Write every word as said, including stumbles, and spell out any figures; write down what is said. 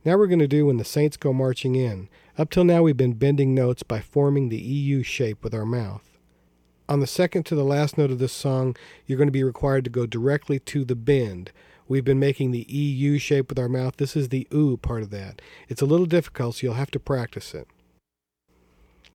Now we're going to do When the Saints Go Marching In. Up till now we've been bending notes by forming the E U shape with our mouth. On the second to the last note of this song, you're going to be required to go directly to the bend. We've been making the E U shape with our mouth. This is the oo part of that. It's a little difficult, so you'll have to practice it.